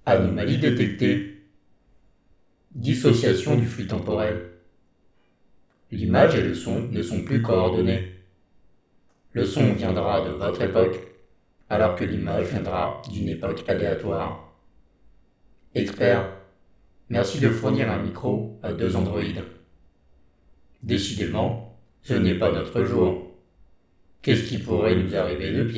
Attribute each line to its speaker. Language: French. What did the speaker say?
Speaker 1: Anomalie détectée. Dissociation du flux temporel. L'image et le son ne sont plus coordonnés. Le son viendra de votre époque, alors que l'image viendra d'une époque aléatoire. Expert, merci de fournir un micro à 2 androïdes. Décidément, ce n'est pas notre jour. Qu'est-ce qui pourrait nous arriver de pire ?